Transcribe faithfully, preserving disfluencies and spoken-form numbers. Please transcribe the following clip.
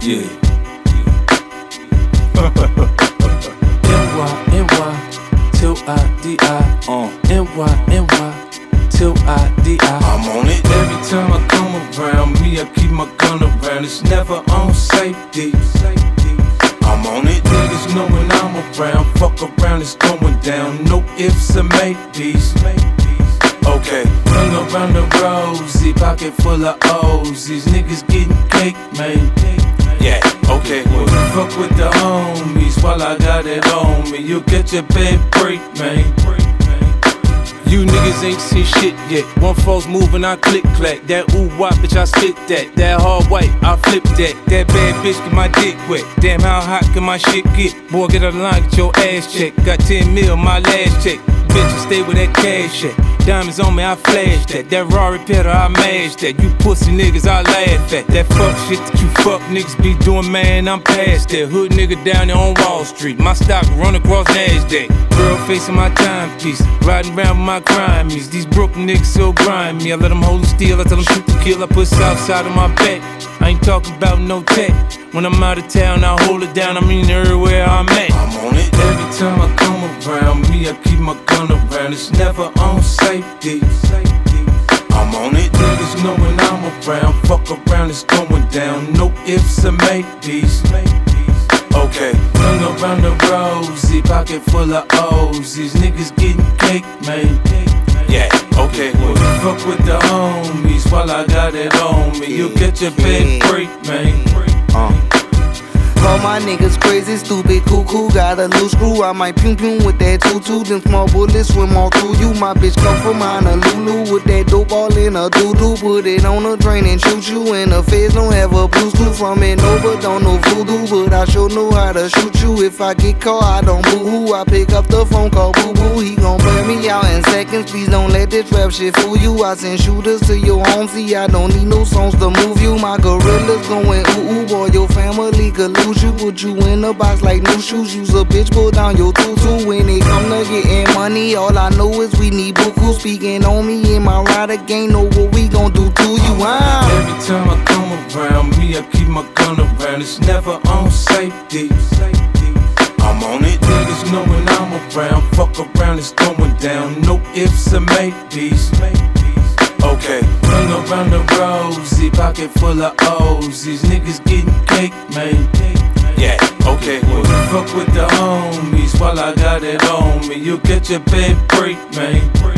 Yeah. N Y, N Y, till I D I. Uh. N Y, N Y, till I D I. I'm on it. Every time I come around, me, I keep my gun around. It's never on safety. I'm on it. Niggas know when I'm around, fuck around, it's going down. No ifs or maybes. Okay. Hung around the rosy, pocket full of O's. These niggas getting cake, man. Yeah, okay. Fuck with the homies while I got it on me. You'll get your bed break, man. You niggas ain't seen shit yet. One false move and I click clack. That ooh wop, bitch, I spit that. That hard white, I flip that. That bad bitch get my dick wet. Damn, how hot can my shit get? Boy, get a line, get your ass checked. Got ten mil, my last check. Bitch, I stay with that cash check. Diamonds on me, I flash that. That Rari Petter, I mash that. You pussy niggas, I laugh at. That fuck shit that you fuck niggas be doing, man, I'm past that. Hood nigga down there on Wall Street. My stock run across NASDAQ. Girl facing my timepiece. Riding around with my crimies. These Brooklyn niggas so grimy. I let them hold them still, I tell them shoot to kill. I put south side on my back. I ain't talking about no tech. When I'm out of town, I hold it down. I mean everywhere I'm at. I'm on it. Every time I come around, me, I keep my gun around. It's never on safety. I'm on it. Niggas know when I'm around, fuck around, it's going down. No ifs or maybes. Okay. Hung around the rosy, pocket full of O's. These niggas getting cake, man. Yeah, okay. Fuck with the homies while I got it on me. You'll get your bed break, man. Uh. All my niggas crazy, stupid, cuckoo. Got a loose screw, I might pum pum with that tutu. Them small bullets swim all through you. My bitch come from Honolulu with that dope all in a doo-doo. Put it on a train and shoot you. And the feds don't have a blue screw from it. No, but don't know voodoo. But I sure know how to shoot you. If I get caught, I don't boo-hoo. I pick up the phone, call boo-boo. He gon' burn me out in seconds. Please don't let this rap shit fool you. I send shooters to your home. See, I don't need no songs to move you. My gorillas going ooh-ooh. Boy, your family could lose you, put you in a box like new shoes. Use a bitch, pull down your tutu. When it come to getting money, all I know is we need buku. Speaking on me and my rider gang, know what we gon' do to you, huh? Every time I come around, me, I keep my gun around. It's never on safety. I'm on it. Niggas know when I'm around, fuck around, it's going down. No ifs or maybes. Okay. Hung around the rosy, pocket full of O's. These niggas getting cake, man. Yeah, okay. Fuck with the homies while I got it on me. You'll get your bed break, man.